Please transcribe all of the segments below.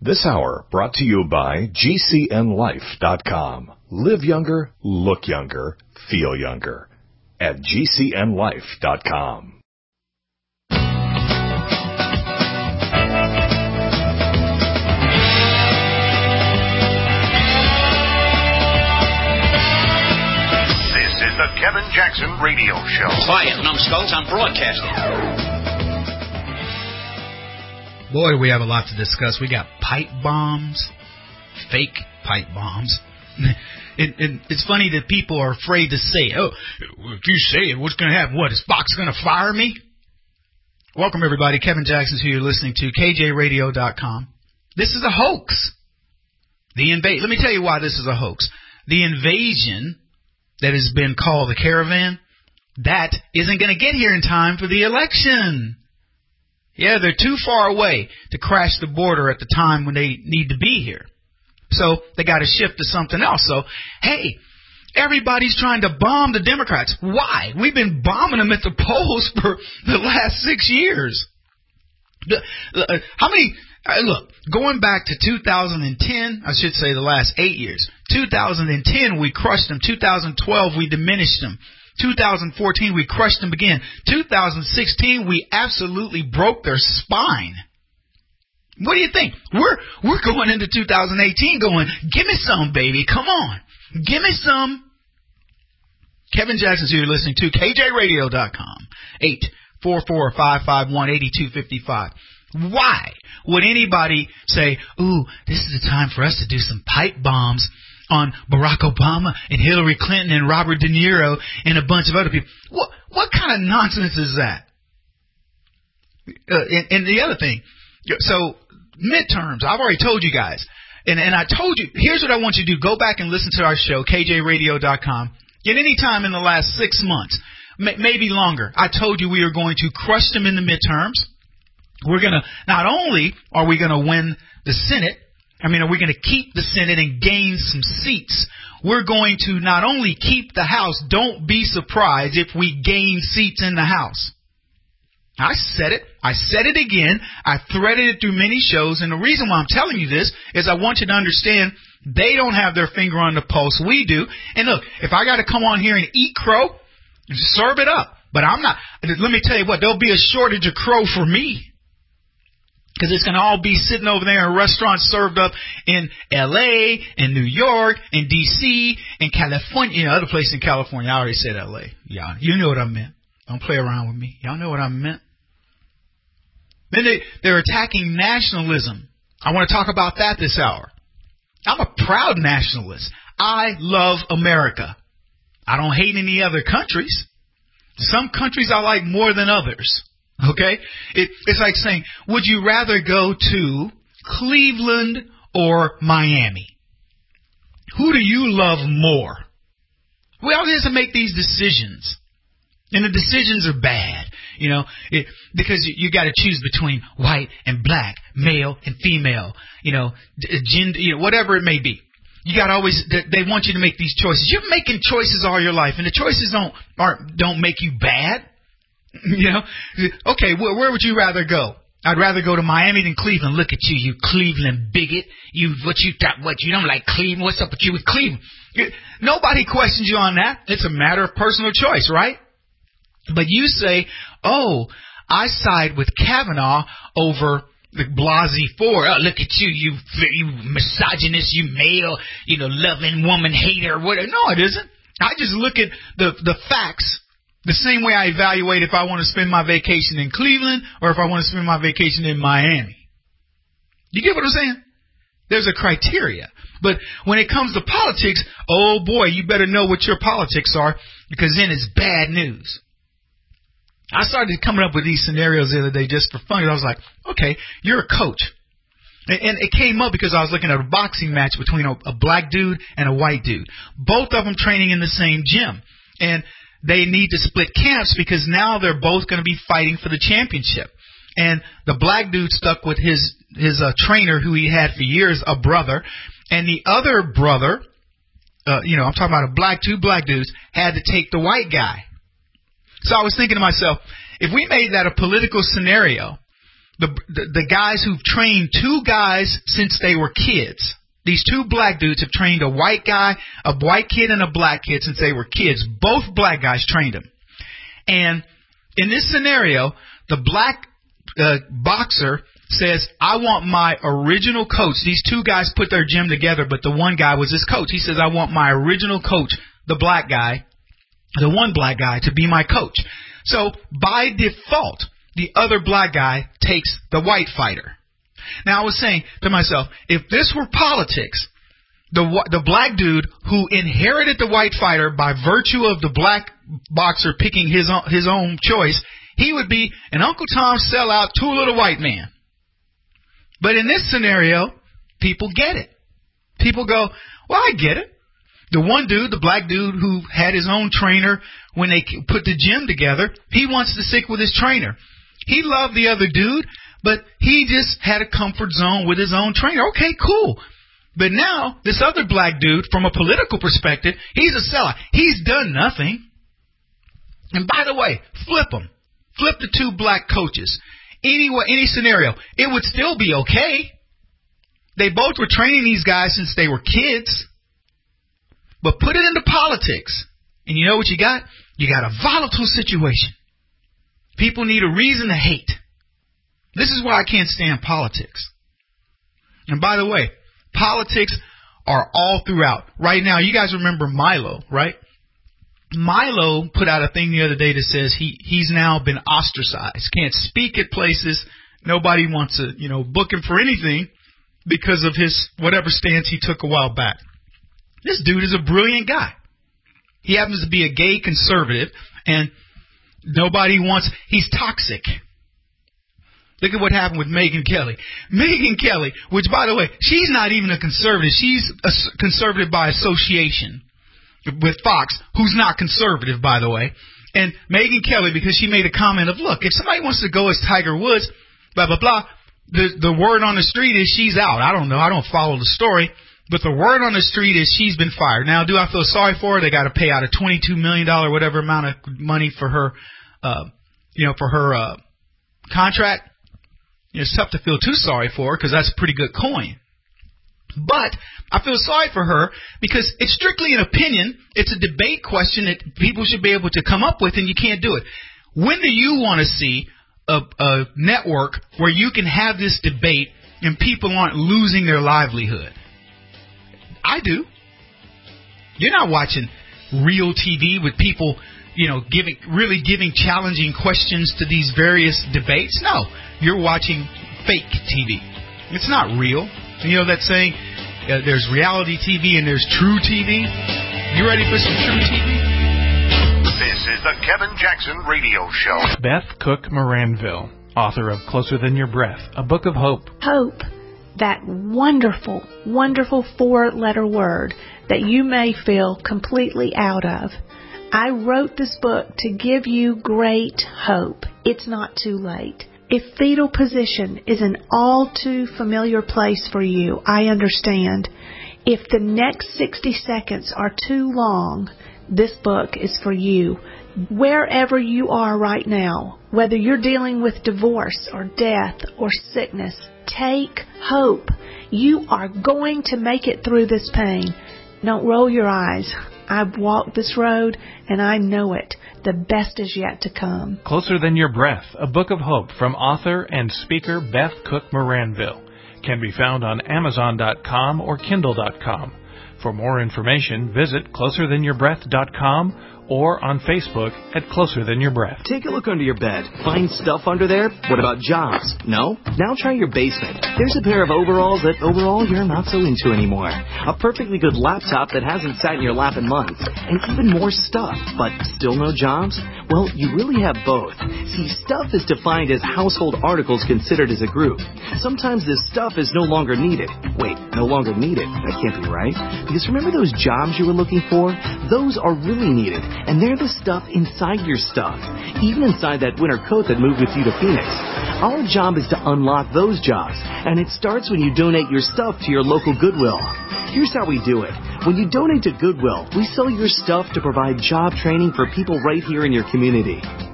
This hour brought to you by GCNLife.com. Live younger, look younger, feel younger. At GCNLife.com. The Kevin Jackson Radio Show. Quiet, numbskulls, I'm broadcasting. Boy, do we have a lot to discuss. We got pipe bombs, fake pipe bombs. It's funny that people are afraid to say, oh, if you say it, what's going to happen? What, is Fox going to fire me? Welcome, everybody. Kevin Jackson's who you're listening to, KJRadio.com. This is a hoax. Let me tell you why this is a hoax. The invasion that has been called the caravan, that isn't going to get here in time for the election. Yeah, they're too far away to crash the border at the time when they need to be here. So they got to shift to something else. So, hey, everybody's trying to bomb the Democrats. Why? We've been bombing them at the polls for the last 6 years. Look, going back to 2010, I should say the last 8 years. 2010, we crushed them. 2012, we diminished them. 2014, we crushed them again. 2016, we absolutely broke their spine. What do you think? We're going into 2018 going, give me some, baby. Come on. Give me some. Kevin Jackson's who you're listening to, KJRadio.com. 844-551-8255. Why would anybody say, ooh, this is the time for us to do some pipe bombs on Barack Obama and Hillary Clinton and Robert De Niro and a bunch of other people? What kind of nonsense is that? And the other thing, so midterms, I've already told you guys, and I told you, here's what I want you to do. Go back and listen to our show, KJRadio.com. At any time in the last 6 months, maybe longer, I told you we are going to crush them in the midterms. We're going to, not only are we going to win the Senate, are we going to keep the Senate and gain some seats? We're going to not only keep the House, don't be surprised if we gain seats in the House. I said it. I said it again. I threaded it through many shows. And the reason why I'm telling you this is I want you to understand they don't have their finger on the pulse. We do. And look, if I got to come on here and eat crow, serve it up. But I'm not. Let me tell you what, there'll be a shortage of crow for me. Because it's going to all be sitting over there in restaurants served up in L.A., in New York, in D.C., in California, other places in California. I already said L.A. Yeah, you know what I meant. Don't play around with me. Y'all know what I meant. Then they're attacking nationalism. I want to talk about that this hour. I'm a proud nationalist. I love America. I don't hate any other countries. Some countries I like more than others. Okay? It's like saying, would you rather go to Cleveland or Miami? Who do you love more? We all have to make these decisions. And the decisions are bad, because you got to choose between white and black, male and female, gender, whatever it may be. You got to always, they want you to make these choices. You're making choices all your life, and the choices don't make you bad. Okay, where would you rather go? I'd rather go to Miami than Cleveland. Look at you, you Cleveland bigot. You don't like Cleveland? What's up with you with Cleveland? Nobody questions you on that. It's a matter of personal choice, right? But you say, oh, I side with Kavanaugh over the Blasey Ford. Oh, look at you, you misogynist, you male, loving woman hater. What? No, it isn't. I just look at the facts. The same way I evaluate if I want to spend my vacation in Cleveland or if I want to spend my vacation in Miami. You get what I'm saying? There's a criteria. But when it comes to politics, oh boy, you better know what your politics are, because then it's bad news. I started coming up with these scenarios the other day just for fun. I was like, okay, you're a coach. And it came up because I was looking at a boxing match between a black dude and a white dude. Both of them training in the same gym. And they need to split camps because now they're both going to be fighting for the championship. And the black dude stuck with his trainer who he had for years, a brother. And the other brother, I'm talking about two black dudes, had to take the white guy. So I was thinking to myself, if we made that a political scenario, the guys who've trained two guys since they were kids. These two black dudes have trained a white kid and a black kid since they were kids. Both black guys trained them. And in this scenario, the black boxer says, I want my original coach. These two guys put their gym together, but the one guy was his coach. He says, I want my original coach, the black guy, the one black guy, to be my coach. So by default, the other black guy takes the white fighter. Now, I was saying to myself, if this were politics, the black dude who inherited the white fighter by virtue of the black boxer picking his own choice, he would be an Uncle Tom sellout, too little white man. But in this scenario, people get it. People go, well, I get it. The one dude, the black dude who had his own trainer when they put the gym together, he wants to stick with his trainer. He loved the other dude, but he just had a comfort zone with his own trainer. Okay, cool. But now, this other black dude, from a political perspective, he's a sellout. He's done nothing. And by the way, flip them. Flip the two black coaches. Any scenario, it would still be okay. They both were training these guys since they were kids. But put it into politics, and you know what you got? You got a volatile situation. People need a reason to hate. This is why I can't stand politics. And by the way, politics are all throughout. Right now, you guys remember Milo, right? Milo put out a thing the other day that says he's now been ostracized. Can't speak at places. Nobody wants to, book him for anything because of his whatever stance he took a while back. This dude is a brilliant guy. He happens to be a gay conservative, and nobody wants... He's toxic. Look at what happened with Megyn Kelly. Megyn Kelly, which, by the way, she's not even a conservative. She's a conservative by association with Fox, who's not conservative, by the way. And Megyn Kelly, because she made a comment of, look, if somebody wants to go as Tiger Woods, blah, blah, blah, the word on the street is she's out. I don't know. I don't follow the story. But the word on the street is she's been fired. Now, do I feel sorry for her? They got to pay out a $22 million, whatever amount of money for her, contract. It's tough to feel too sorry for her because that's pretty good coin. But I feel sorry for her because it's strictly an opinion. It's a debate question that people should be able to come up with, and you can't do it. When do you want to see a network where you can have this debate and people aren't losing their livelihood? I do. You're not watching real TV with people, giving challenging questions to these various debates. No, you're watching fake TV. It's not real. You know that saying, there's reality TV and there's true TV? You ready for some true TV? This is the Kevin Jackson Radio Show. Beth Cook Moranville, author of Closer Than Your Breath, a book of hope. Hope. That wonderful, wonderful 4-letter word that you may feel completely out of. I wrote this book to give you great hope. It's not too late. If fetal position is an all too familiar place for you, I understand. If the next 60 seconds are too long, this book is for you. Wherever you are right now, whether you're dealing with divorce or death or sickness, take hope. You are going to make it through this pain. Don't roll your eyes. I've walked this road, and I know it. The best is yet to come. Closer Than Your Breath, a book of hope from author and speaker Beth Cook Moranville. Can be found on Amazon.com or Kindle.com. For more information, visit CloserThanYourBreath.com or on Facebook at Closer Than Your Breath. Take a look under your bed. Find stuff under there? What about jobs? No? Now try your basement. There's a pair of overalls that overall you're not so into anymore. A perfectly good laptop that hasn't sat in your lap in months. And even more stuff, but still no jobs? Well, you really have both. See, stuff is defined as household articles considered as a group. Sometimes this stuff is no longer needed. Wait, no longer needed? That can't be right. Because remember those jobs you were looking for? Those are really needed. And they're the stuff inside your stuff, even inside that winter coat that moved with you to Phoenix. Our job is to unlock those jobs, and it starts when you donate your stuff to your local Goodwill. Here's how we do it. When you donate to Goodwill, we sell your stuff to provide job training for people right here in your community.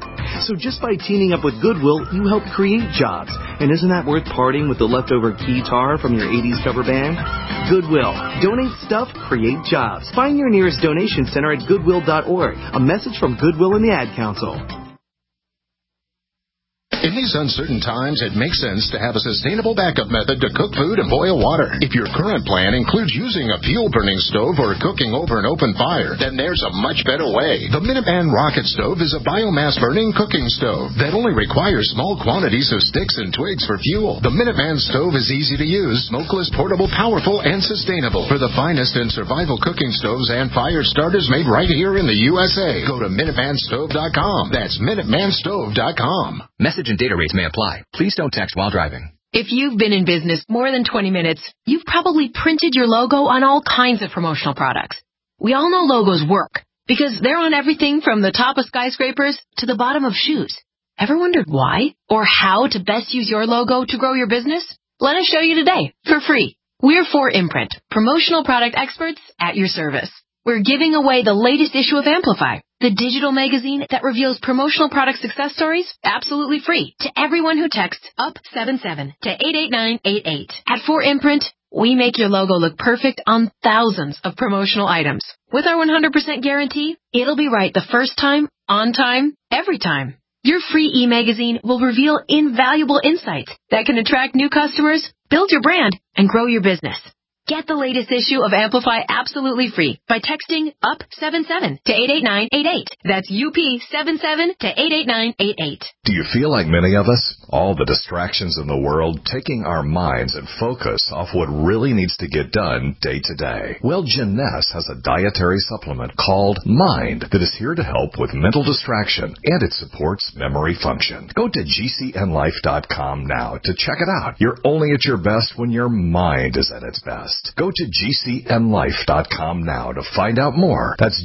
So just by teaming up with Goodwill, you help create jobs. And isn't that worth parting with the leftover guitar from your 80s cover band? Goodwill. Donate stuff, create jobs. Find your nearest donation center at goodwill.org. A message from Goodwill and the Ad Council. In these uncertain times, it makes sense to have a sustainable backup method to cook food and boil water. If your current plan includes using a fuel-burning stove or cooking over an open fire, then there's a much better way. The Minuteman Rocket Stove is a biomass-burning cooking stove that only requires small quantities of sticks and twigs for fuel. The Minuteman Stove is easy to use, smokeless, portable, powerful, and sustainable. For the finest in survival cooking stoves and fire starters made right here in the USA, go to MinutemanStove.com. That's MinutemanStove.com. Message and data rates may apply. Please don't text while driving. If you've been in business more than 20 minutes, you've probably printed your logo on all kinds of promotional products. We all know logos work because they're on everything from the top of skyscrapers to the bottom of shoes. Ever wondered why or how to best use your logo to grow your business? Let us show you today for free. We're 4imprint, promotional product experts at your service. We're giving away the latest issue of Amplify, the digital magazine that reveals promotional product success stories absolutely free to everyone who texts UP77 to 88988. At 4imprint, we make your logo look perfect on thousands of promotional items. With our 100% guarantee, it'll be right the first time, on time, every time. Your free e-magazine will reveal invaluable insights that can attract new customers, build your brand, and grow your business. Get the latest issue of Amplify absolutely free by texting UP77 to 88988. That's UP77 to 88988. Do you feel like many of us? All the distractions in the world taking our minds and focus off what really needs to get done day to day. Well, Jeunesse has a dietary supplement called Mind that is here to help with mental distraction, and it supports memory function. Go to GCNLife.com now to check it out. You're only at your best when your mind is at its best. Go to GCNLife.com now to find out more. That's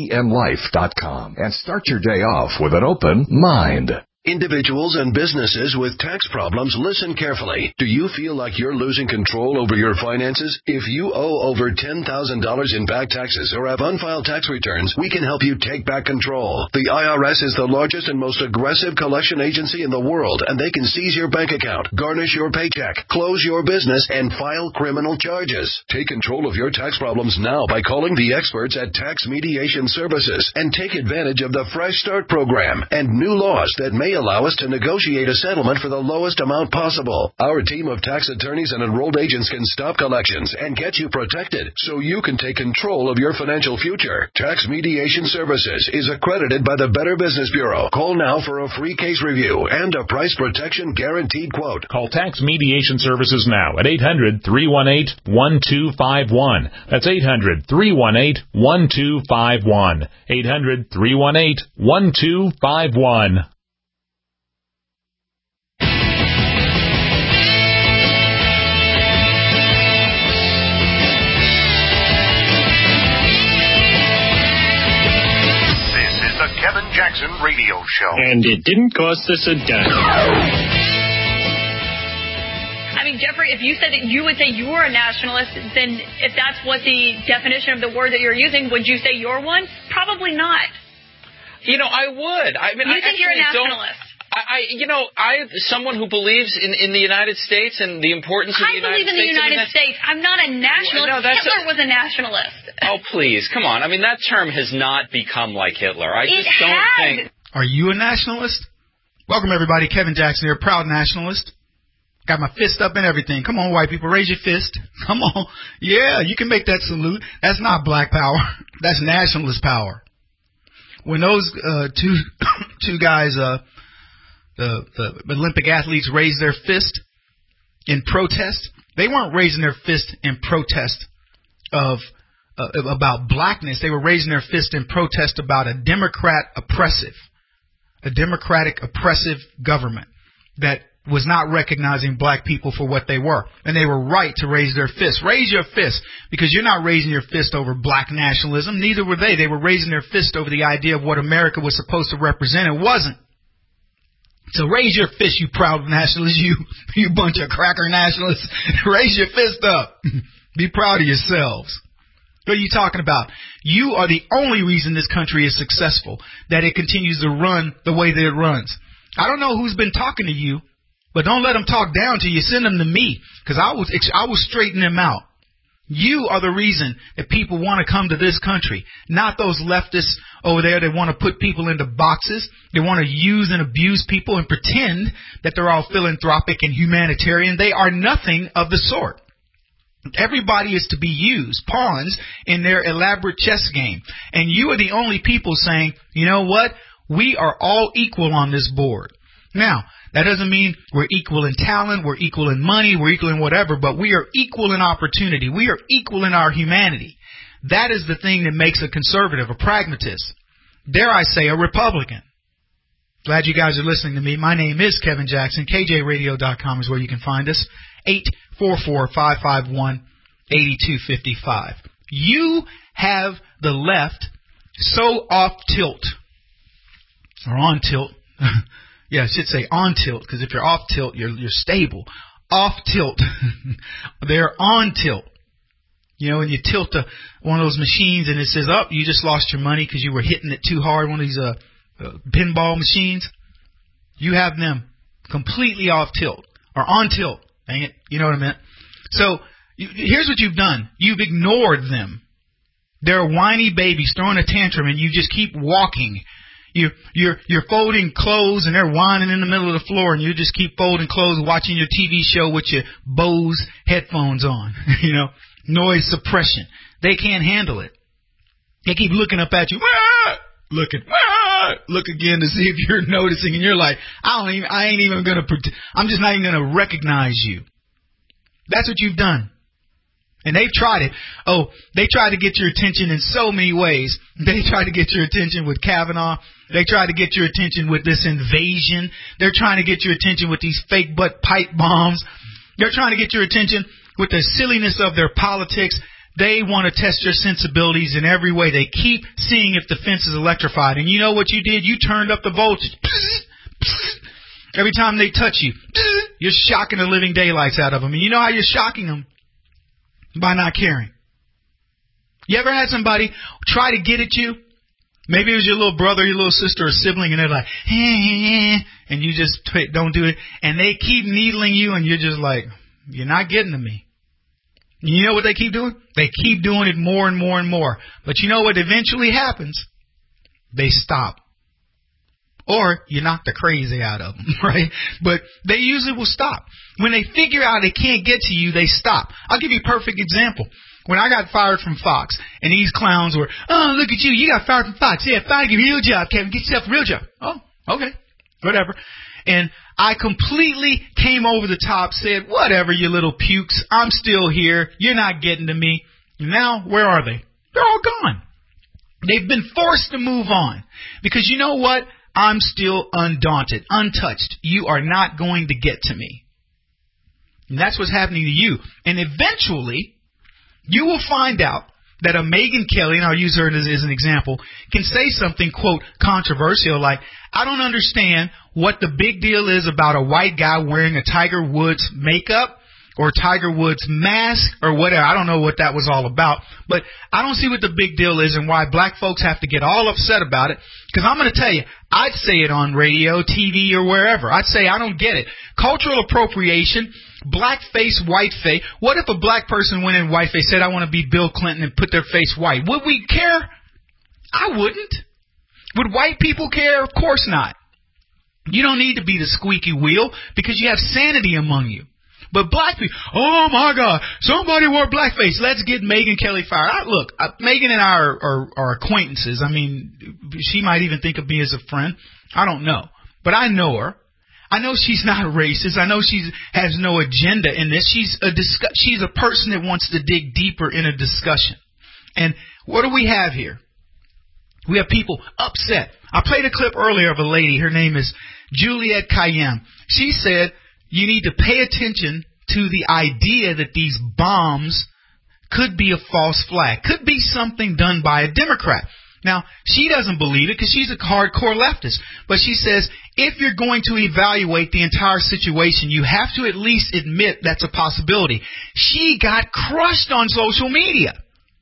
GCNLife.com and start your day off with an open mind. Individuals and businesses with tax problems, listen carefully. Do you feel like you're losing control over your finances? If you owe over $10,000 in back taxes or have unfiled tax returns, we can help you take back control. The IRS is the largest and most aggressive collection agency in the world, and they can seize your bank account, garnish your paycheck, close your business, and file criminal charges. Take control of your tax problems now by calling the experts at Tax Mediation Services and take advantage of the Fresh Start program and new laws that may allow us to negotiate a settlement for the lowest amount possible. Our team of tax attorneys and enrolled agents can stop collections and get you protected so you can take control of your financial future. Tax Mediation Services is accredited by the Better Business Bureau. Call now for a free case review and a price protection guaranteed quote. Call Tax Mediation Services now at 800-318-1251. That's 800-318-1251. 800-318-1251. Kevin Jackson Radio Show. And it didn't cost us a dime. I mean, Jeffrey, if you said that you would say you were a nationalist, then if that's what the definition of the word that you're using, would you say you're one? Probably not. You know, I would. I mean, you think you're a nationalist? I'm someone who believes in the United States and the importance of the United States. I believe in the United States. I'm not a nationalist. No, Hitler was a nationalist. Oh, please, come on. I mean, that term has not become like Hitler. I just don't think. Are you a nationalist? Welcome, everybody. Kevin Jackson here, proud nationalist. Got my fist up and everything. Come on, white people, raise your fist. Come on. Yeah, you can make that salute. That's not black power. That's nationalist power. When those two guys, the Olympic athletes raised their fist in protest, they weren't raising their fist in protest about blackness. They were raising their fist in protest about a democratic oppressive government that was not recognizing black people for what they were. And they were right to raise their fist. Raise your fist, because you're not raising your fist over black nationalism. Neither were they. They were raising their fist over the idea of what America was supposed to represent. It wasn't. So raise your fist, you proud nationalists, you bunch of cracker nationalists. Raise your fist up. Be proud of yourselves. What are you talking about? You are the only reason this country is successful, that it continues to run the way that it runs. I don't know who's been talking to you, but don't let them talk down to you. Send them to me, because I will straighten them out. You are the reason that people want to come to this country, not those leftists over there that want to put people into boxes. They want to use and abuse people and pretend that they're all philanthropic and humanitarian. They are nothing of the sort. Everybody is to be used, pawns in their elaborate chess game. And you are the only people saying, you know what? We are all equal on this board. Now, that doesn't mean we're equal in talent, we're equal in money, we're equal in whatever, but we are equal in opportunity. We are equal in our humanity. That is the thing that makes a conservative, a pragmatist. Dare I say, a Republican. Glad you guys are listening to me. My name is Kevin Jackson. KJRadio.com is where you can find us. 844-551-8255. You have the left so off tilt, or on tilt. Yeah, I should say on tilt, because if you're off tilt, you're stable. Off tilt. They're on tilt. You know, when you tilt one of those machines and it says, oh, you just lost your money because you were hitting it too hard, one of these pinball machines. You have them completely off tilt, or on tilt. Dang it. You know what I meant? So here's what you've done. You've ignored them. They're whiny babies throwing a tantrum, and you just keep walking. You're folding clothes, and they're whining in the middle of the floor, and you just keep folding clothes, watching your TV show with your Bose headphones on. You know, noise suppression. They can't handle it. They keep looking up at you, look again to see if you're noticing, and you're like, I'm just not even gonna recognize you. That's what you've done. And they've tried it. Oh, they tried to get your attention in so many ways. They tried to get your attention with Kavanaugh. They tried to get your attention with this invasion. They're trying to get your attention with these fake butt pipe bombs. They're trying to get your attention with the silliness of their politics. They want to test your sensibilities in every way. They keep seeing if the fence is electrified. And you know what you did? You turned up the voltage. Every time they touch you, you're shocking the living daylights out of them. And you know how you're shocking them? By not caring. You ever had somebody try to get at you? Maybe it was your little brother, your little sister, or sibling, and they're like, and you just don't do it. And they keep needling you, and you're just like, you're not getting to me. You know what they keep doing? They keep doing it more and more and more. But you know what eventually happens? They stop. Or you knock the crazy out of them, right? But they usually will stop. When they figure out they can't get to you, they stop. I'll give you a perfect example. When I got fired from Fox, and these clowns were, oh, look at you, you got fired from Fox. Yeah, find a real job, Kevin. Get yourself a real job. Oh, okay, whatever. And I completely came over the top, said, whatever, you little pukes. I'm still here. You're not getting to me. Now, where are they? They're all gone. They've been forced to move on. Because you know what? I'm still undaunted, untouched. You are not going to get to me. And that's what's happening to you. And eventually, you will find out that a Megyn Kelly, and I'll use her as an example, can say something, quote, controversial, like, I don't understand what the big deal is about a white guy wearing a Tiger Woods makeup or Tiger Woods mask or whatever. I don't know what that was all about, but I don't see what the big deal is and why black folks have to get all upset about it. Because I'm going to tell you, I'd say it on radio, TV, or wherever. I'd say I don't get it. Cultural appropriation, blackface, whiteface. What if a black person went in whiteface, said I want to be Bill Clinton and put their face white? Would we care? I wouldn't. Would white people care? Of course not. You don't need to be the squeaky wheel because you have sanity among you. But black people, oh my God, somebody wore blackface. Let's get Megyn Kelly fired. Look, Megyn and I are acquaintances. I mean, she might even think of me as a friend. I don't know. But I know her. I know she's not racist. I know she has no agenda in this. She's a person that wants to dig deeper in a discussion. And what do we have here? We have people upset. I played a clip earlier of a lady. Her name is Juliette Kayyem. She said, you need to pay attention to the idea that these bombs could be a false flag, could be something done by a Democrat. Now, she doesn't believe it because she's a hardcore leftist. But she says, if you're going to evaluate the entire situation, you have to at least admit that's a possibility. She got crushed on social media.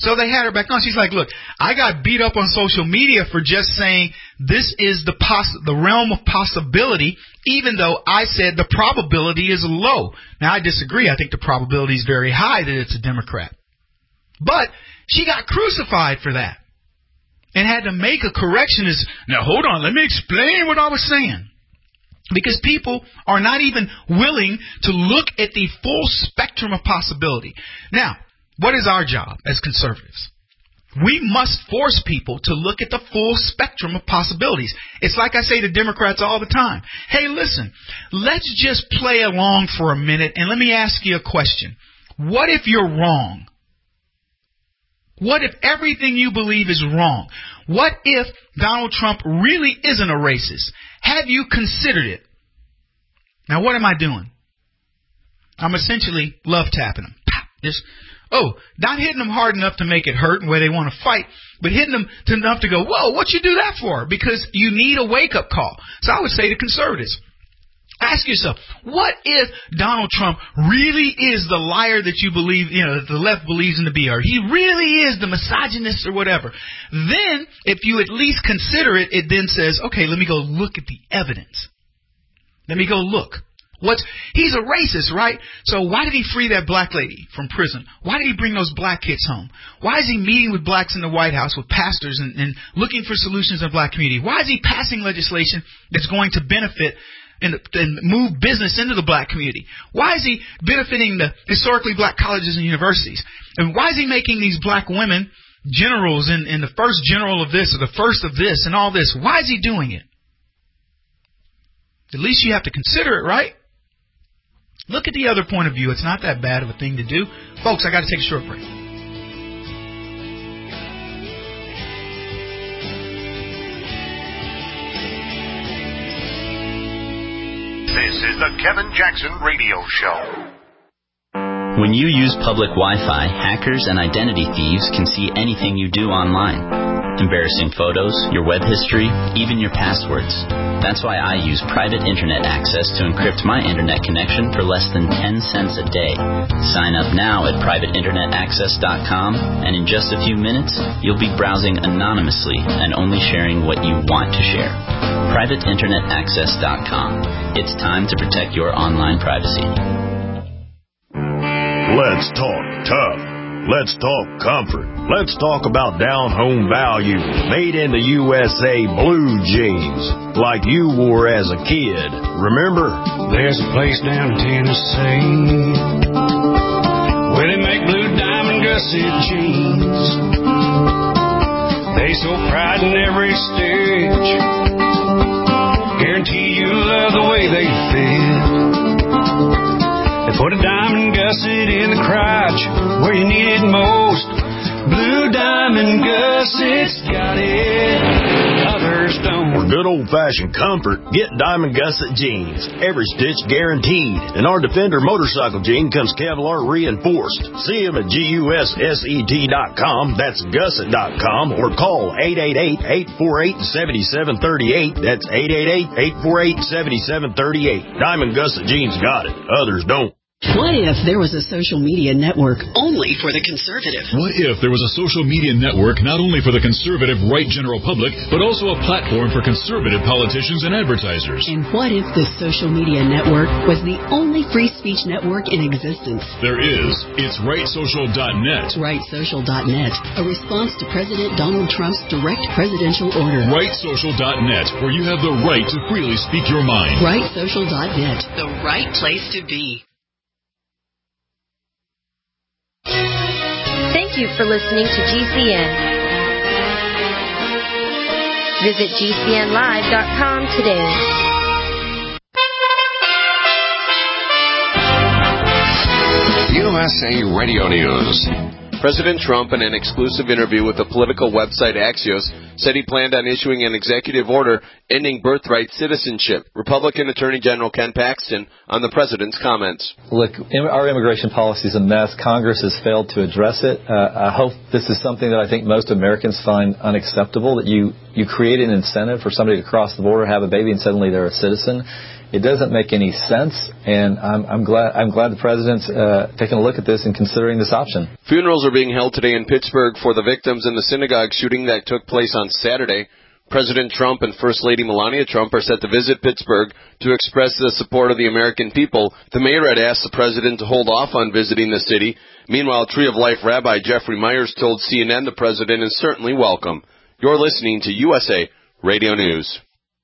So they had her back on. She's like, look, I got beat up on social media for just saying this is the realm of possibility, even though I said the probability is low. Now, I disagree. I think the probability is very high that it's a Democrat. But she got crucified for that and had to make a correction. Now, hold on. Let me explain what I was saying. Because people are not even willing to look at the full spectrum of possibility. Now, what is our job as conservatives? We must force people to look at the full spectrum of possibilities. It's like I say to Democrats all the time. Hey, listen, let's just play along for a minute and let me ask you a question. What if you're wrong? What if everything you believe is wrong? What if Donald Trump really isn't a racist? Have you considered it? Now, what am I doing? I'm essentially love tapping them. Just, not hitting them hard enough to make it hurt where they want to fight, but hitting them enough to go, whoa, what you do that for? Because you need a wake-up call. So I would say to conservatives, ask yourself, what if Donald Trump really is the liar that you believe, that the left believes him to be, or he really is the misogynist or whatever? Then, if you at least consider it, it then says, okay, let me go look at the evidence. Let me go look. He's a racist, right? So why did he free that black lady from prison? Why did he bring those black kids home? Why is he meeting with blacks in the White House with pastors and looking for solutions in the black community? Why is he passing legislation that's going to benefit and move business into the black community? Why is he benefiting the historically black colleges and universities? And why is he making these black women generals and the first general of this or the first of this and all this? Why is he doing it? At least you have to consider it, right? Look at the other point of view. It's not that bad of a thing to do. Folks, I got to take a short break. This is the Kevin Jackson Radio Show. When you use public Wi-Fi, hackers and identity thieves can see anything you do online. Embarrassing photos, your web history, even your passwords. That's why I use private internet access to encrypt my internet connection for less than 10 cents a day. Sign up now at privateinternetaccess.com, and in just a few minutes, you'll be browsing anonymously and only sharing what you want to share. privateinternetaccess.com. It's time to protect your online privacy. Let's talk tough. Let's talk comfort. Let's talk about down-home value. Made in the USA blue jeans, like you wore as a kid. Remember? There's a place down in Tennessee where they make blue diamond gusset jeans. They so pride in every stitch. Guarantee you love the way they fit. They put a diamond gusset in the crotch where you need it most. Blue diamond gussets got it, others don't. For good old-fashioned comfort, get Diamond Gusset jeans. Every stitch guaranteed. And our Defender motorcycle jean comes Kevlar reinforced. See them at GUSSET.com. That's gusset.com. Or call 888-848-7738. That's 888-848-7738. Diamond Gusset jeans got it, others don't. What if there was a social media network only for the conservative? What if there was a social media network not only for the conservative right general public, but also a platform for conservative politicians and advertisers? And what if this social media network was the only free speech network in existence? There is. It's rightsocial.net. Rightsocial.net, a response to President Donald Trump's direct presidential order. Rightsocial.net, where you have the right to freely speak your mind. Rightsocial.net, the right place to be. Thank you for listening to GCN. Visit GCNlive.com today. USA Radio News. President Trump, in an exclusive interview with the political website Axios, said he planned on issuing an executive order ending birthright citizenship. Republican Attorney General Ken Paxton on the president's comments. Look, our immigration policy is a mess. Congress has failed to address it. I hope this is something that I think most Americans find unacceptable, that you you create an incentive for somebody to cross the border, have a baby, and suddenly they're a citizen. It doesn't make any sense, and I'm glad the president's taking a look at this and considering this option. Funerals are being held today in Pittsburgh for the victims in the synagogue shooting that took place on Saturday. President Trump and First Lady Melania Trump are set to visit Pittsburgh to express the support of the American people. The mayor had asked the president to hold off on visiting the city. Meanwhile, Tree of Life Rabbi Jeffrey Myers told CNN the president is certainly welcome. You're listening to USA Radio News.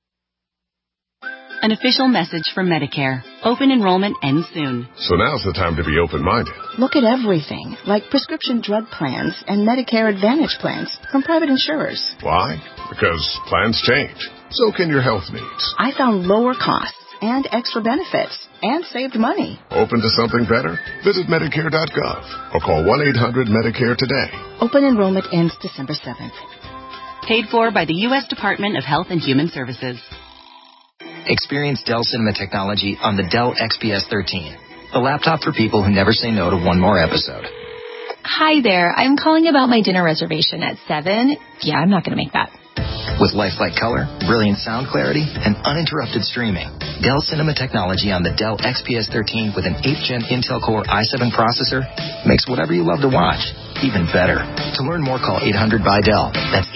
An official message from Medicare. Open enrollment ends soon. So now's the time to be open-minded. Look at everything, like prescription drug plans and Medicare Advantage plans from private insurers. Why? Because plans change. So can your health needs. I found lower costs and extra benefits and saved money. Open to something better? Visit Medicare.gov or call 1-800-MEDICARE today. Open enrollment ends December 7th. Paid for by the U.S. Department of Health and Human Services. Experience Dell Cinema technology on the Dell XPS 13, the laptop for people who never say no to one more episode. Hi there. I'm calling about my dinner reservation at 7. Yeah, I'm not going to make that. With lifelike color, brilliant sound clarity, and uninterrupted streaming, Dell Cinema technology on the Dell XPS 13 with an 8th Gen Intel Core i7 processor makes whatever you love to watch even better. To learn more, call 800-BY-DELL. That's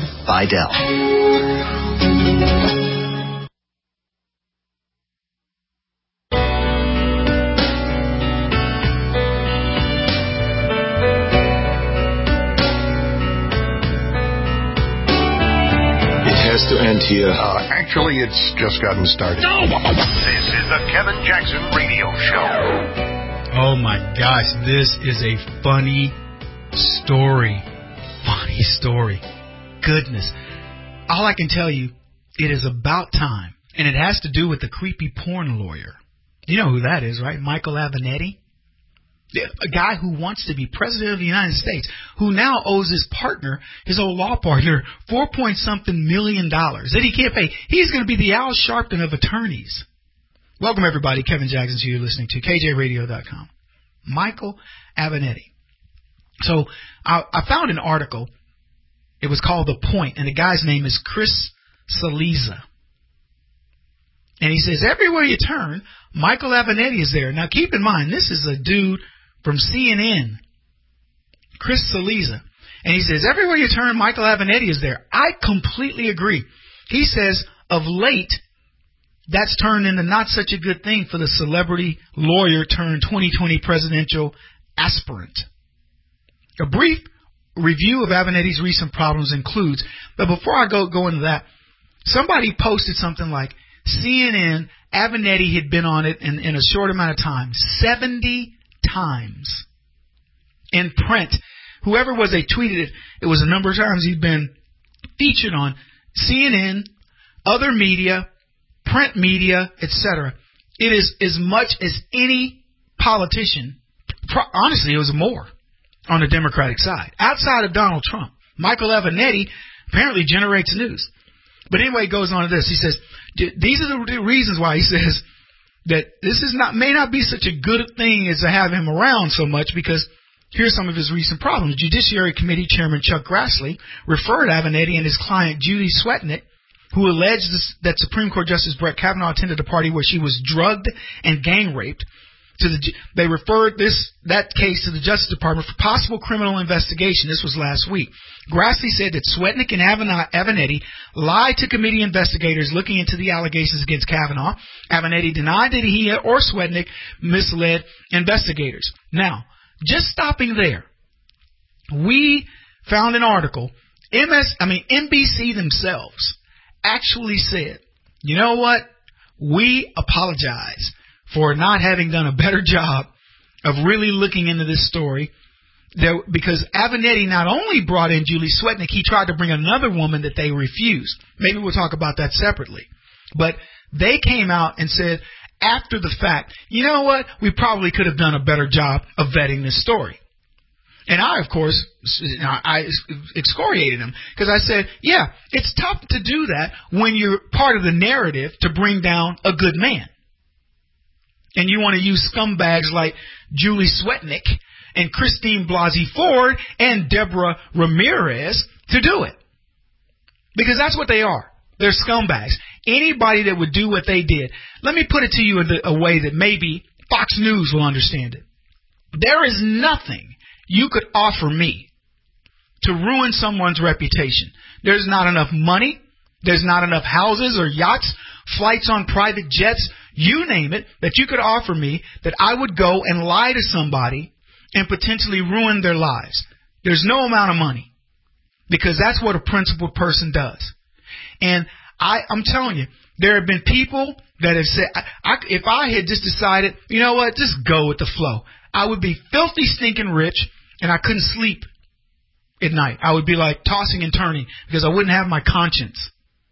800-BY-DELL. To end here. Actually, it's just gotten started. No! This is the Kevin Jackson Radio Show. Oh my gosh, this is a funny story. Funny story. Goodness. All I can tell you, it is about time. And it has to do with the creepy porn lawyer. You know who that is, right? Michael Avenatti. A guy who wants to be president of the United States, who now owes his partner, his old law partner, $4-point-something million that he can't pay. He's going to be the Al Sharpton of attorneys. Welcome, everybody. Kevin Jackson, who you're listening to, KJRadio.com. Michael Avenatti. So I found an article. It was called The Point, and the guy's name is Chris Cillizza. And he says, everywhere you turn, Michael Avenatti is there. Now, keep in mind, this is a dude from CNN, Chris Cillizza. And he says, everywhere you turn, Michael Avenatti is there. I completely agree. He says, of late, that's turned into not such a good thing for the celebrity lawyer turned 2020 presidential aspirant. A brief review of Avenatti's recent problems includes, but before I go into that, somebody posted something like, CNN, Avenatti had been on it in a short amount of time, 70 times. In print, whoever was they tweeted it, it was a number of times he'd been featured on CNN, other media, print media, etc. It is as much as any politician, honestly, it was more on the Democratic side. Outside of Donald Trump, Michael Avenatti apparently generates news. But anyway, he goes on to this. He says, these are the reasons why he says that this may not be such a good thing as to have him around so much, because here's some of his recent problems. Judiciary Committee Chairman Chuck Grassley referred Avenatti and his client Judy Swetnick, who alleged that Supreme Court Justice Brett Kavanaugh attended a party where she was drugged and gang raped. They referred that case to the Justice Department for possible criminal investigation. This was last week. Grassley said that Swetnick and Avenatti lied to committee investigators looking into the allegations against Kavanaugh. Avenatti denied that he or Swetnick misled investigators. Now, just stopping there, we found an article. NBC themselves actually said, you know what? We apologize for not having done a better job of really looking into this story. Because Avenatti not only brought in Julie Swetnick, he tried to bring another woman that they refused. Maybe we'll talk about that separately. But they came out and said, after the fact, you know what? We probably could have done a better job of vetting this story. And I, of course, I excoriated him because I said, yeah, it's tough to do that when you're part of the narrative to bring down a good man. And you want to use scumbags like Julie Swetnick and Christine Blasey Ford and Deborah Ramirez to do it. Because that's what they are. They're scumbags. Anybody that would do what they did. Let me put it to you in a way that maybe Fox News will understand it. There is nothing you could offer me to ruin someone's reputation. There's not enough money. There's not enough houses or yachts, flights on private jets, you name it, that you could offer me that I would go and lie to somebody and potentially ruin their lives. There's no amount of money, because that's what a principled person does. And I'm telling you, there have been people that have said, if I had just decided, you know what, just go with the flow, I would be filthy stinking rich and I couldn't sleep at night. I would be like tossing and turning because I wouldn't have my conscience.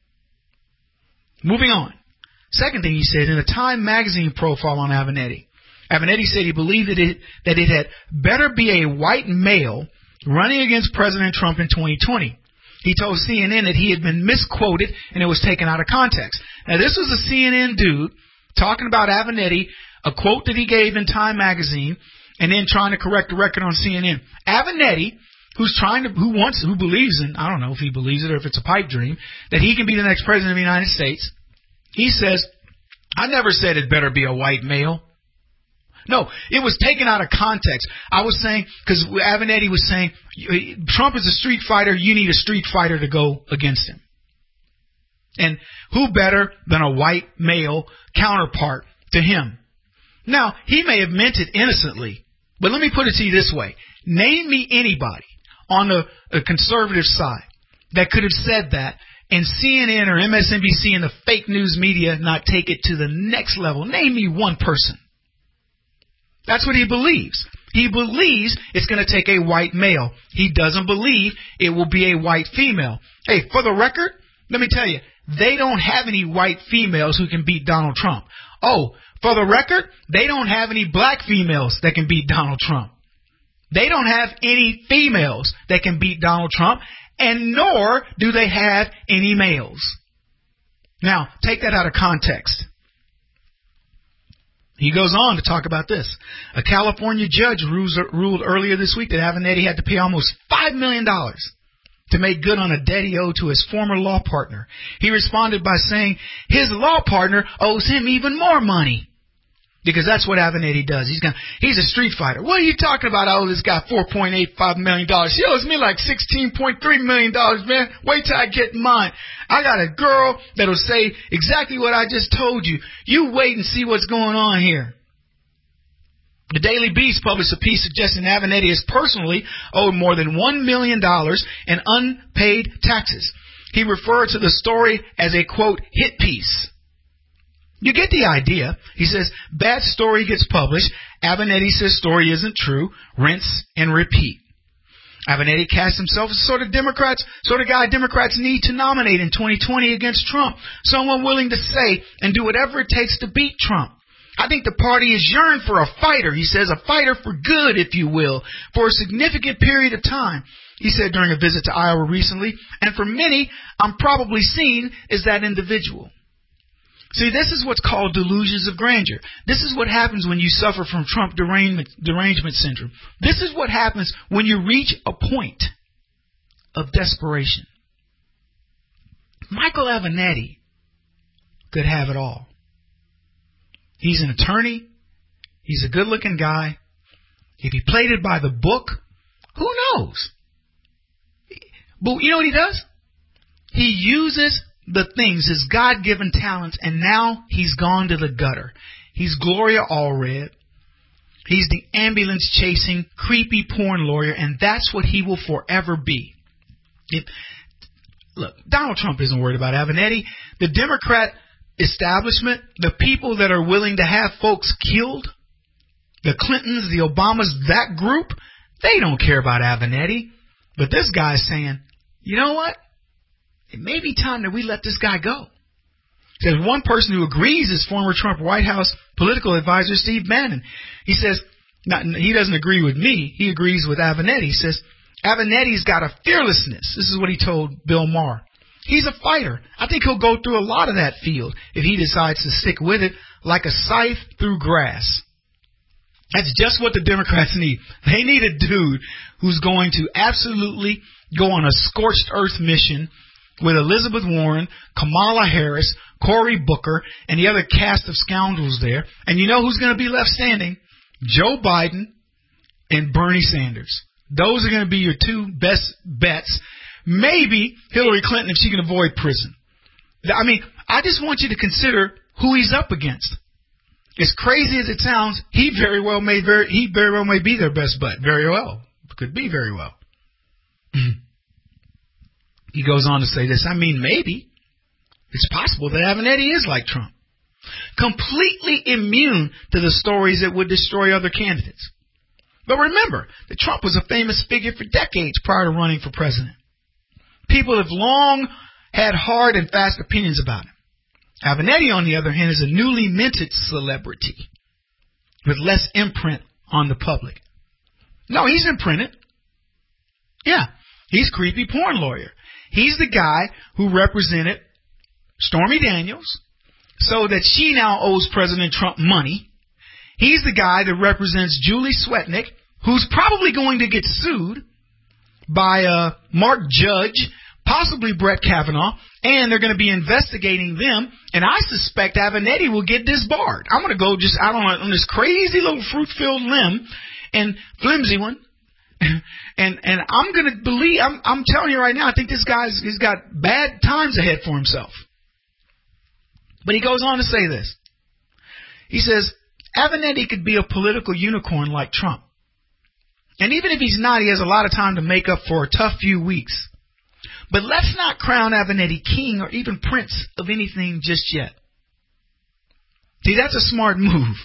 Moving on. Second thing he said in a Time magazine profile on Avenatti. Avenatti said he believed that it had better be a white male running against President Trump in 2020. He told CNN that he had been misquoted and it was taken out of context. Now, this was a CNN dude talking about Avenatti, a quote that he gave in Time magazine, and then trying to correct the record on CNN. Avenatti, who believes in, I don't know if he believes it or if it's a pipe dream, that he can be the next president of the United States, he says, I never said it better be a white male. No, it was taken out of context. I was saying, because Avenatti was saying, Trump is a street fighter, you need a street fighter to go against him. And who better than a white male counterpart to him? Now, he may have meant it innocently, but let me put it to you this way. Name me anybody on the conservative side that could have said that, and CNN or MSNBC and the fake news media not take it to the next level. Name me one person. That's what he believes. He believes it's going to take a white male. He doesn't believe it will be a white female. Hey, for the record, let me tell you, they don't have any white females who can beat Donald Trump. Oh, for the record, they don't have any black females that can beat Donald Trump. They don't have any females that can beat Donald Trump, and nor do they have any males. Now, take that out of context. He goes on to talk about this. A California judge ruled earlier this week that Avenatti had to pay almost $5 million to make good on a debt he owed to his former law partner. He responded by saying his law partner owes him even more money. Because that's what Avenatti does. He's a street fighter. What are you talking about? I owe this guy $4.85 million. He owes me like $16.3 million, man. Wait till I get mine. I got a girl that'll say exactly what I just told you. You wait and see what's going on here. The Daily Beast published a piece suggesting Avenatti has personally owed more than $1 million in unpaid taxes. He referred to the story as a, quote, hit piece. You get the idea. He says, bad story gets published. Avenatti says story isn't true. Rinse and repeat. Avenatti cast himself as the sort of guy Democrats need to nominate in 2020 against Trump. Someone willing to say and do whatever it takes to beat Trump. I think the party has yearned for a fighter, he says, a fighter for good, if you will, for a significant period of time. He said during a visit to Iowa recently, and for many, I'm probably seen as that individual. See, this is what's called delusions of grandeur. This is what happens when you suffer from Trump derangement syndrome. This is what happens when you reach a point of desperation. Michael Avenatti could have it all. He's an attorney. He's a good-looking guy. If he played it by the book, who knows? But you know what he does? He uses the things, his God-given talents, and now he's gone to the gutter. He's Gloria Allred. He's the ambulance-chasing, creepy porn lawyer, and that's what he will forever be. Look, Donald Trump isn't worried about Avenatti. The Democrat establishment, the people that are willing to have folks killed, the Clintons, the Obamas, that group, they don't care about Avenatti. But this guy's saying, you know what? It may be time that we let this guy go. There's one person who agrees is former Trump White House political advisor Steve Bannon. He says, he doesn't agree with me. He agrees with Avenatti. He says, Avenatti's got a fearlessness. This is what he told Bill Maher. He's a fighter. I think he'll go through a lot of that field if he decides to stick with it like a scythe through grass. That's just what the Democrats need. They need a dude who's going to absolutely go on a scorched earth mission with Elizabeth Warren, Kamala Harris, Cory Booker, and the other cast of scoundrels there. And you know who's going to be left standing? Joe Biden and Bernie Sanders. Those are going to be your two best bets. Maybe Hillary Clinton if she can avoid prison. I mean, I just want you to consider who he's up against. As crazy as it sounds, he very well may be their best bet. Very well. Could be very well. He goes on to say this. I mean, maybe it's possible that Avenatti is like Trump, completely immune to the stories that would destroy other candidates. But remember that Trump was a famous figure for decades prior to running for president. People have long had hard and fast opinions about him. Avenatti, on the other hand, is a newly minted celebrity with less imprint on the public. No, he's imprinted. Yeah, he's creepy porn lawyer. He's the guy who represented Stormy Daniels so that she now owes President Trump money. He's the guy that represents Julie Swetnick, who's probably going to get sued by Mark Judge, possibly Brett Kavanaugh, and they're going to be investigating them, and I suspect Avenatti will get disbarred. I'm going to go just out on this crazy little fruit-filled limb and flimsy one, and I'm going to believe, I'm telling you right now, I think this guy's he's got bad times ahead for himself. But he goes on to say this. He says, Avenatti could be a political unicorn like Trump. And even if he's not, he has a lot of time to make up for a tough few weeks. But let's not crown Avenatti king or even prince of anything just yet. See, that's a smart move.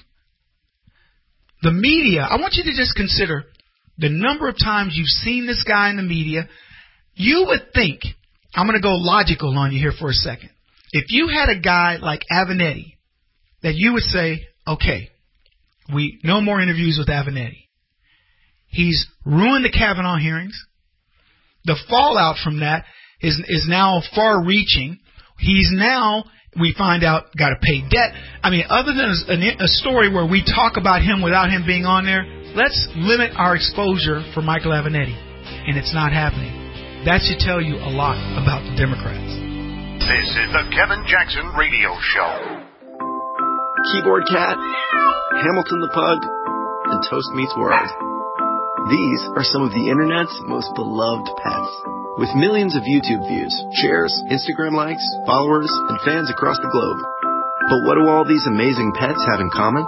The media, I want you to just consider the number of times you've seen this guy in the media. You would think, I'm going to go logical on you here for a second. If you had a guy like Avenatti, that you would say, okay, no more interviews with Avenatti. He's ruined the Kavanaugh hearings. The fallout from that is now far-reaching. He's now, we find out, got to pay debt. I mean, other than a story where we talk about him without him being on there, let's limit our exposure for Michael Avenatti. And it's not happening. That should tell you a lot about the Democrats. This is the Kevin Jackson Radio Show. Keyboard Cat, Hamilton the Pug, and Toast Meets World. These are some of the internet's most beloved pets. With millions of YouTube views, shares, Instagram likes, followers, and fans across the globe. But what do all these amazing pets have in common?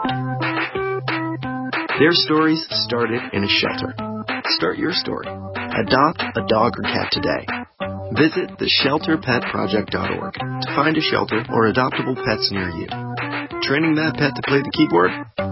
Their stories started in a shelter. Start your story. Adopt a dog or cat today. Visit theshelterpetproject.org to find a shelter or adoptable pets near you. Training that pet to play the keyboard?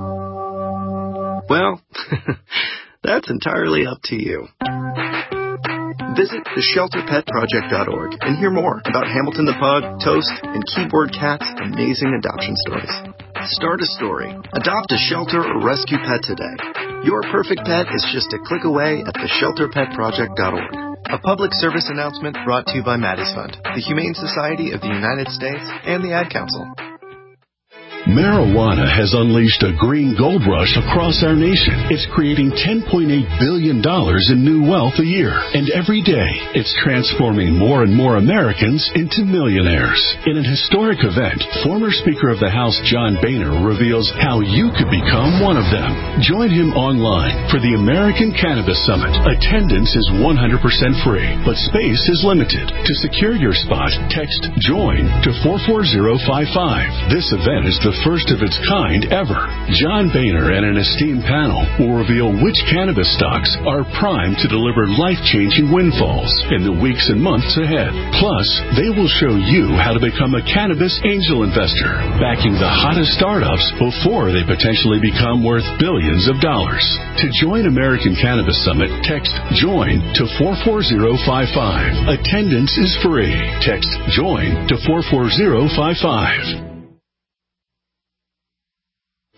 Well, that's entirely up to you. Visit theshelterpetproject.org and hear more about Hamilton the Pug, Toast, and Keyboard Cat's amazing adoption stories. Start a story. Adopt a shelter or rescue pet today. Your perfect pet is just a click away at theshelterpetproject.org. A public service announcement brought to you by Maddie's Fund, the Humane Society of the United States, and the Ad Council. Marijuana has unleashed a green gold rush across our nation. It's creating $10.8 billion in new wealth a year. And every day, it's transforming more and more Americans into millionaires. In an historic event, former Speaker of the House John Boehner reveals how you could become one of them. Join him online for the American Cannabis Summit. Attendance is 100% free, but space is limited. To secure your spot, text JOIN to 44055. This event is the first of its kind ever. John Boehner and an esteemed panel will reveal which cannabis stocks are primed to deliver life-changing windfalls in the weeks and months ahead. Plus, they will show you how to become a cannabis angel investor, backing the hottest startups before they potentially become worth billions of dollars. To join American Cannabis Summit, text JOIN to 44055. Attendance is free. Text JOIN to 44055.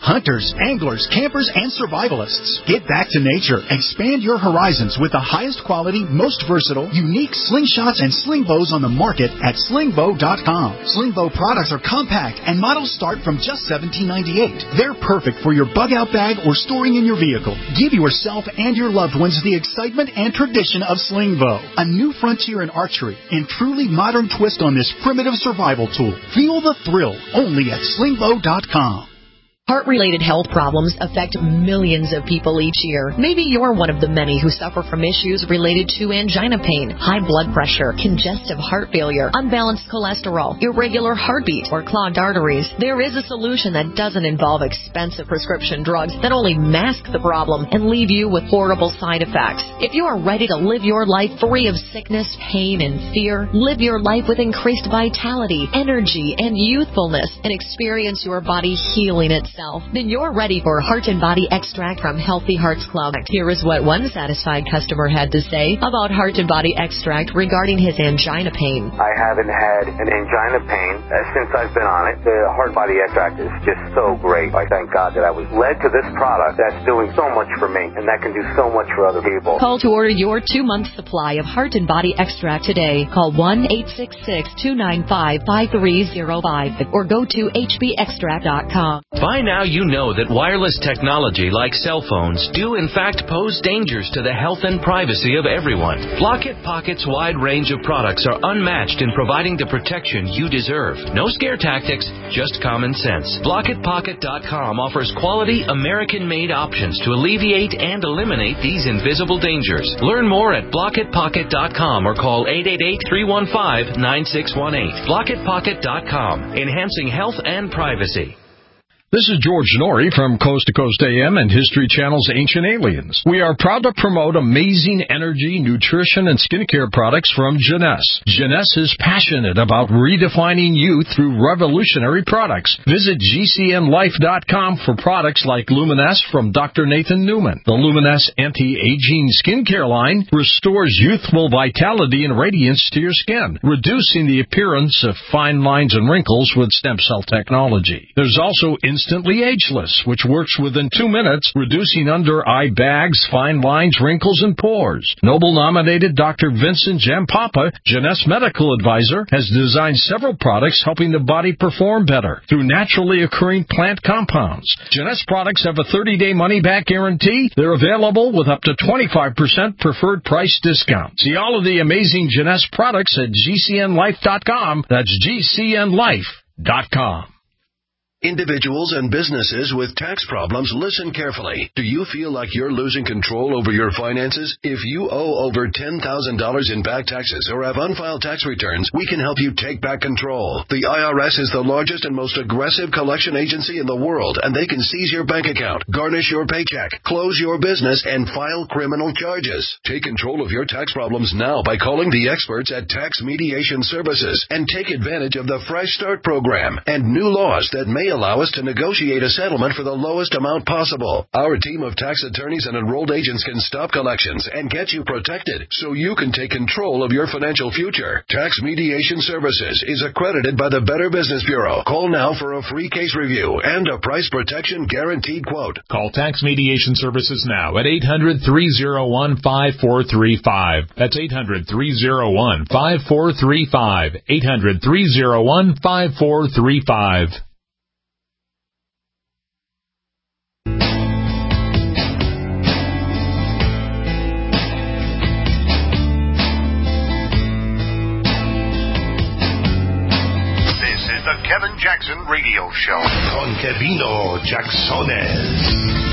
Hunters, anglers, campers, and survivalists. Get back to nature. Expand your horizons with the highest quality, most versatile, unique slingshots and sling bows on the market at slingbow.com. Slingbow products are compact and models start from just $17.98. They're perfect for your bug-out bag or storing in your vehicle. Give yourself and your loved ones the excitement and tradition of Slingbow, a new frontier in archery and truly modern twist on this primitive survival tool. Feel the thrill only at slingbow.com. Heart-related health problems affect millions of people each year. Maybe you're one of the many who suffer from issues related to angina pain, high blood pressure, congestive heart failure, unbalanced cholesterol, irregular heartbeat, or clogged arteries. There is a solution that doesn't involve expensive prescription drugs that only mask the problem and leave you with horrible side effects. If you are ready to live your life free of sickness, pain, and fear, live your life with increased vitality, energy, and youthfulness, and experience your body healing itself, then you're ready for Heart and Body Extract from Healthy Hearts Club. Here is what one satisfied customer had to say about Heart and Body Extract regarding his angina pain. I haven't had an angina pain since I've been on it. The Heart Body Extract is just so great. I thank God that I was led to this product that's doing so much for me and that can do so much for other people. Call to order your 2-month supply of Heart and Body Extract today. Call 1-866-295-5305 or go to hbextract.com. By now you know that wireless technology like cell phones do in fact pose dangers to the health and privacy of everyone. Blockit Pocket's wide range of products are unmatched in providing the protection you deserve. No scare tactics, just common sense. BlockitPocket.com offers quality American-made options to alleviate and eliminate these invisible dangers. Learn more at BlockitPocket.com or call 888-315-9618. BlockitPocket.com, enhancing health and privacy. This is George Norrie from Coast to Coast AM and History Channel's Ancient Aliens. We are proud to promote amazing energy, nutrition, and skincare products from Jeunesse. Jeunesse is passionate about redefining youth through revolutionary products. Visit GCNlife.com for products like Luminesce from Dr. Nathan Newman. The Luminesce Anti-Aging Skincare line restores youthful vitality and radiance to your skin, reducing the appearance of fine lines and wrinkles with stem cell technology. There's also Instantly Ageless, which works within 2 minutes, reducing under-eye bags, fine lines, wrinkles, and pores. Nobel-nominated Dr. Vincent Jampapa, Jeunesse medical advisor, has designed several products helping the body perform better through naturally occurring plant compounds. Jeunesse products have a 30-day money-back guarantee. They're available with up to 25% preferred price discount. See all of the amazing Jeunesse products at GCNlife.com. That's GCNlife.com. Individuals and businesses with tax problems, listen carefully. Do you feel like you're losing control over your finances? If you owe over $10,000 in back taxes or have unfiled tax returns, we can help you take back control. The IRS is the largest and most aggressive collection agency in the world, and they can seize your bank account, garnish your paycheck, close your business, and file criminal charges. Take control of your tax problems now by calling the experts at Tax Mediation Services and take advantage of the Fresh Start program and new laws that may allow us to negotiate a settlement for the lowest amount possible. Our team of tax attorneys and enrolled agents can stop collections and get you protected so you can take control of your financial future. Tax Mediation Services is accredited by the Better Business Bureau. Call now for a free case review and a price protection guaranteed quote. Call Tax Mediation Services now at 800-301-5435. That's 800-301-5435. 800-301-5435. Kevin Jackson Radio Show. Con Kevino Jacksones.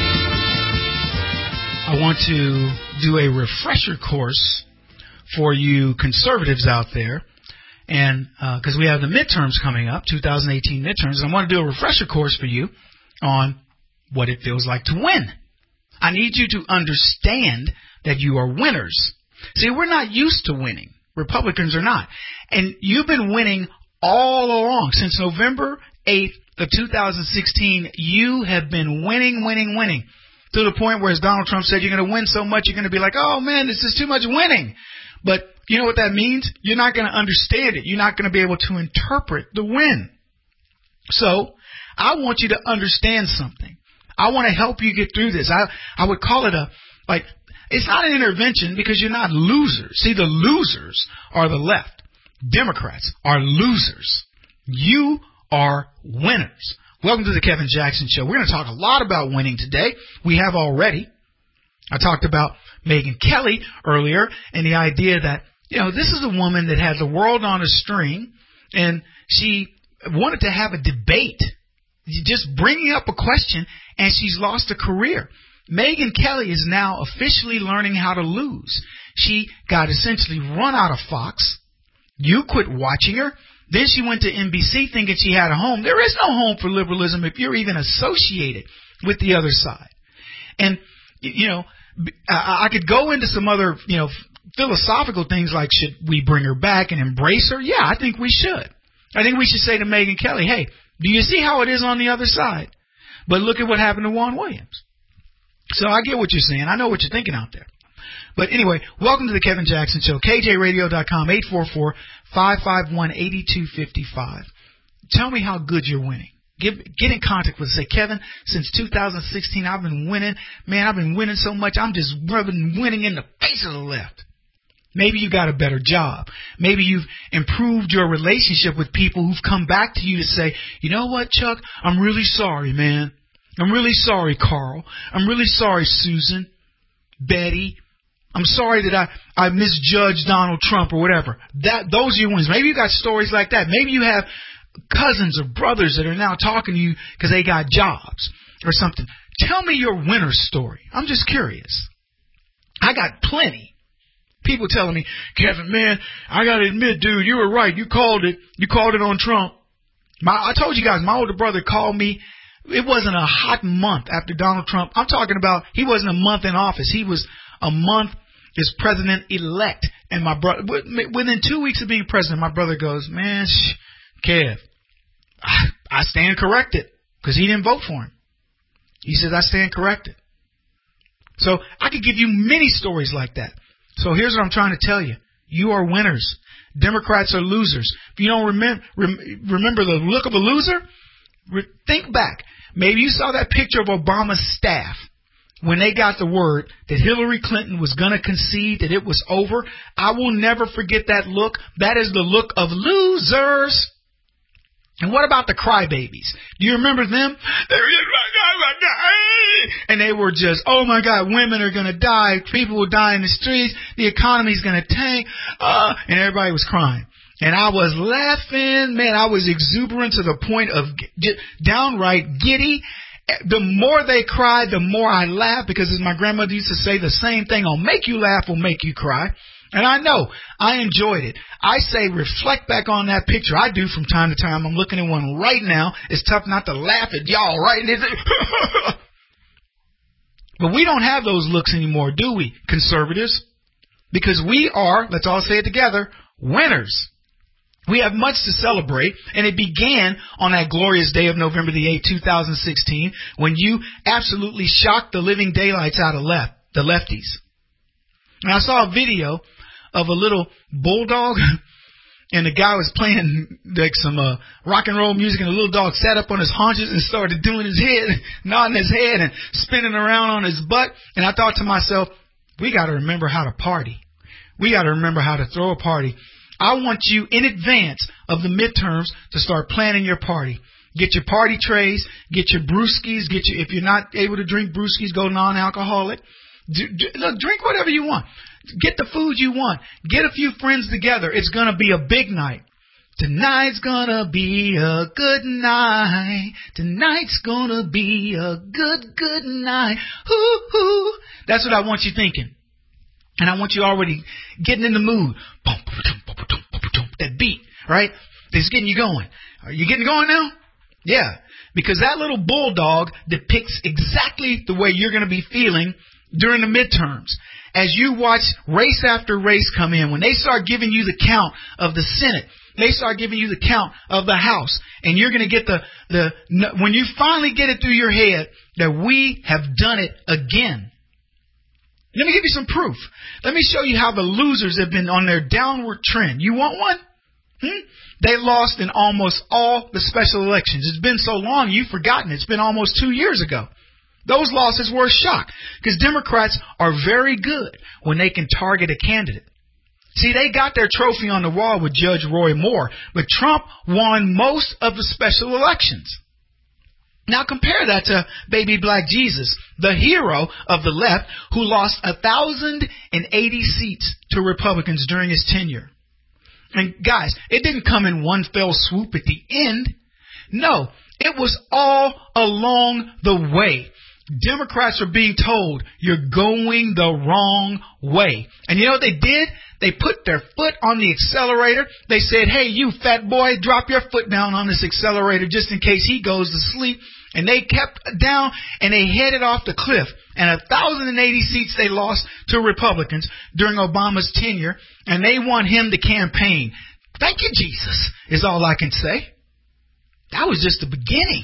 I want to do a refresher course for you conservatives out there, and because we have the midterms coming up, 2018 midterms, I want to do a refresher course for you on what it feels like to win. I need you to understand that you are winners. See, we're not used to winning. Republicans are not. And you've been winning all along. Since November 8th of 2016, you have been winning, to the point where, as Donald Trump said, you're going to win so much, you're going to be like, oh, man, this is too much winning. But you know what that means? You're not going to understand it. You're not going to be able to interpret the win. So I want you to understand something. I want to help you get through this. I would call it it's not an intervention because you're not losers. See, the losers are the left. Democrats are losers. You are winners. Welcome to the Kevin Jackson Show. We're going to talk a lot about winning today. We have already. I talked about Megyn Kelly earlier and the idea that, this is a woman that had the world on a string, and she wanted to have a debate, just bringing up a question, and she's lost a career. Megyn Kelly is now officially learning how to lose. She got essentially run out of Fox. You quit watching her. Then she went to NBC thinking she had a home. There is no home for liberalism if you're even associated with the other side. And, I could go into some other, philosophical things like, should we bring her back and embrace her? Yeah, I think we should. I think we should say to Megyn Kelly, hey, do you see how it is on the other side? But look at what happened to Juan Williams. So I get what you're saying. I know what you're thinking out there. But anyway, welcome to the Kevin Jackson Show. KJRadio.com, 844-551-8255. Tell me how good you're winning. Get in contact with us. Say, Kevin, since 2016, I've been winning. Man, I've been winning so much, I'm just rubbing winning in the face of the left. Maybe you got a better job. Maybe you've improved your relationship with people who've come back to you to say, you know what, Chuck, I'm really sorry, man. I'm really sorry, Carl. I'm really sorry, Susan, Betty. I'm sorry that I misjudged Donald Trump or whatever. Those are your wins. Maybe you got stories like that. Maybe you have cousins or brothers that are now talking to you because they got jobs or something. Tell me your winner story. I'm just curious. I got plenty. People telling me, Kevin, man, I got to admit, dude, you were right. You called it. You called it on Trump. I told you guys, my older brother called me. It wasn't a hot month after Donald Trump. I'm talking about he wasn't a month in office. He was a month as president-elect. And my brother, within 2 weeks of being president, my brother goes, man, Kev, I stand corrected, because he didn't vote for him. He says, I stand corrected. So I could give you many stories like that. So here's what I'm trying to tell you. You are winners. Democrats are losers. If you don't remember the look of a loser, think back. Maybe you saw that picture of Obama's staff when they got the word that Hillary Clinton was going to concede, that it was over. I will never forget that look. That is the look of losers. And what about the crybabies? Do you remember them? And they were just, oh my God, women are going to die. People will die in the streets. The economy's going to tank. And everybody was crying. And I was laughing. Man, I was exuberant to the point of downright giddy. The more they cried, the more I laughed, because as my grandmother used to say, the same thing will make you laugh will make you cry. And I know, I enjoyed it. I say reflect back on that picture. I do from time to time. I'm looking at one right now. It's tough not to laugh at y'all, right? But we don't have those looks anymore, do we, conservatives? Because we are, let's all say it together, winners. We have much to celebrate, and it began on that glorious day of November the 8th, 2016, when you absolutely shocked the living daylights out of the lefties. And I saw a video of a little bulldog, and the guy was playing like some rock and roll music, and the little dog sat up on his haunches and started doing his head, nodding his head and spinning around on his butt. And I thought to myself, we got to remember how to party. We got to remember how to throw a party. I want you in advance of the midterms to start planning your party. Get your party trays, get your brewskis, if you're not able to drink brewskis, go non-alcoholic. Look, drink whatever you want. Get the food you want. Get a few friends together. It's going to be a big night. Tonight's going to be a good night. Tonight's going to be a good night. Hoo-hoo. That's what I want you thinking. And I want you already getting in the mood. That beat, right? It's getting you going. Are you getting going now? Yeah. Because that little bulldog depicts exactly the way you're going to be feeling during the midterms. As you watch race after race come in, when they start giving you the count of the Senate, they start giving you the count of the House, and you're going to get when you finally get it through your head that we have done it again. Let me give you some proof. Let me show you how the losers have been on their downward trend. You want one? They lost in almost all the special elections. It's been so long, you've forgotten. It's been almost 2 years ago. Those losses were a shock because Democrats are very good when they can target a candidate. See, they got their trophy on the wall with Judge Roy Moore, but Trump won most of the special elections. Now compare that to baby black Jesus, the hero of the left who lost 1,080 seats to Republicans during his tenure. And guys, it didn't come in one fell swoop at the end. No, it was all along the way. Democrats are being told you're going the wrong way. And you know what they did? They put their foot on the accelerator. They said, hey, you fat boy, drop your foot down on this accelerator just in case he goes to sleep. And they kept down and they headed off the cliff. And 1,080 seats they lost to Republicans during Obama's tenure. And they want him to campaign. Thank you, Jesus, is all I can say. That was just the beginning.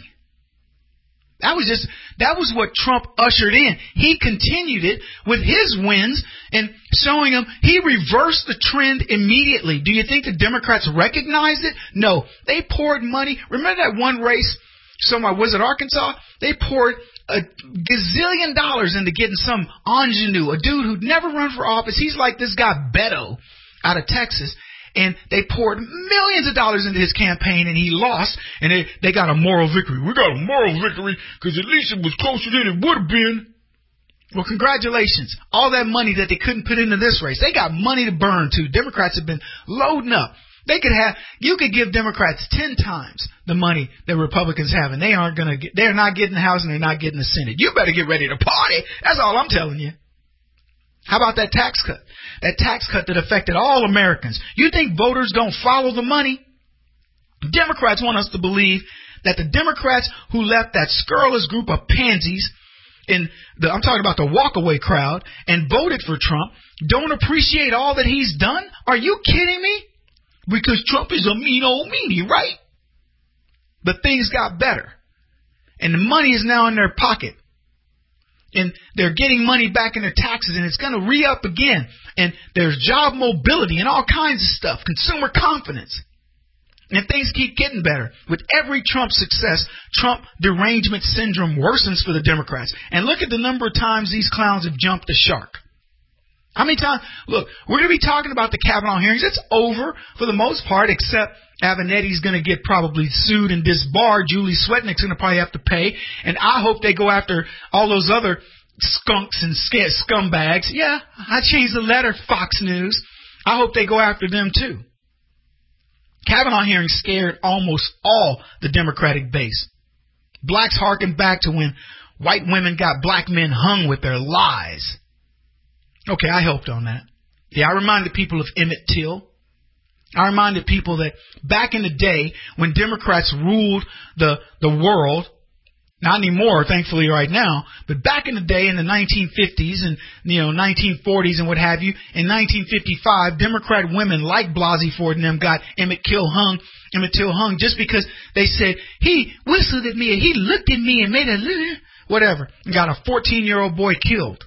That was what Trump ushered in. He continued it with his wins and showing them he reversed the trend immediately. Do you think the Democrats recognized it? No. They poured money. Remember that one race? Was it Arkansas? They poured $1 gazillion into getting some ingenue, a dude who'd never run for office. He's like this guy Beto out of Texas. And they poured millions of dollars into his campaign, and he lost, and they got a moral victory. We got a moral victory because at least it was closer than it would have been. Well, congratulations. All that money that they couldn't put into this race, they got money to burn, too. Democrats have been loading up. You could give Democrats 10 times the money that Republicans have, and they're not getting the House and they're not getting the Senate. You better get ready to party. That's all I'm telling you. How about that tax cut? That tax cut that affected all Americans. You think voters don't follow the money? Democrats want us to believe that the Democrats who left that scurrilous group of pansies I'm talking about the walkaway crowd and voted for Trump don't appreciate all that he's done? Are you kidding me? Because Trump is a mean old meanie, right? But things got better. And the money is now in their pocket. And they're getting money back in their taxes, and it's going to re-up again. And there's job mobility and all kinds of stuff, consumer confidence. And things keep getting better. With every Trump success, Trump derangement syndrome worsens for the Democrats. And look at the number of times these clowns have jumped the shark. How many times? Look, we're going to be talking about the Kavanaugh hearings. It's over for the most part, except Avenatti's going to get probably sued and disbarred. Julie Swetnick's going to probably have to pay. And I hope they go after all those other skunks and scumbags. Yeah, I changed the letter, Fox News. I hope they go after them, too. Kavanaugh hearings scared almost all the Democratic base. Blacks harkened back to when white women got black men hung with their lies. Okay, I helped on that. Yeah, I reminded people of Emmett Till. I reminded people that back in the day when Democrats ruled the world, not anymore, thankfully, right now, but back in the day in the 1950s and 1940s and what have you, in 1955, Democrat women like Blasey Ford and them got Emmett Till hung just because they said he whistled at me and he looked at me and made a whatever and got a 14-year-old boy killed.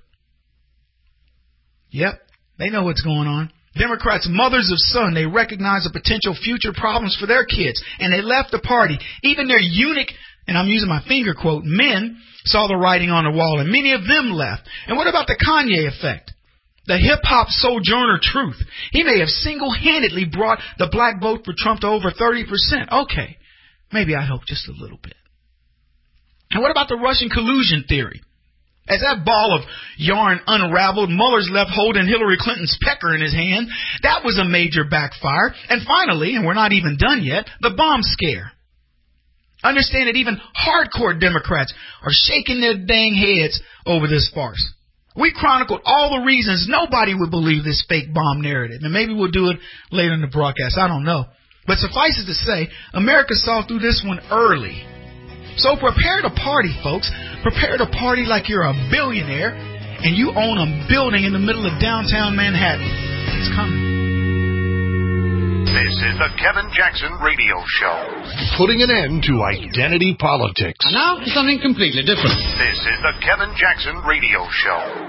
Yep, they know what's going on. Democrats, mothers of son, they recognize the potential future problems for their kids, and they left the party. Even their eunuch, and I'm using my finger quote, men saw the writing on the wall, and many of them left. And what about the Kanye effect? The hip-hop sojourner truth. He may have single-handedly brought the black vote for Trump to over 30%. Okay, maybe I helped just a little bit. And what about the Russian collusion theory? As that ball of yarn unraveled, Mueller's left holding Hillary Clinton's pecker in his hand. That was a major backfire. And finally, and we're not even done yet, the bomb scare. Understand that even hardcore Democrats are shaking their dang heads over this farce. We chronicled all the reasons nobody would believe this fake bomb narrative. And maybe we'll do it later in the broadcast. I don't know. But suffice it to say, America saw through this one early. So prepare to party, folks. Prepare to party like you're a billionaire and you own a building in the middle of downtown Manhattan. It's coming. This is the Kevin Jackson Radio Show. Putting an end to identity politics. And now for something completely different. This is the Kevin Jackson Radio Show.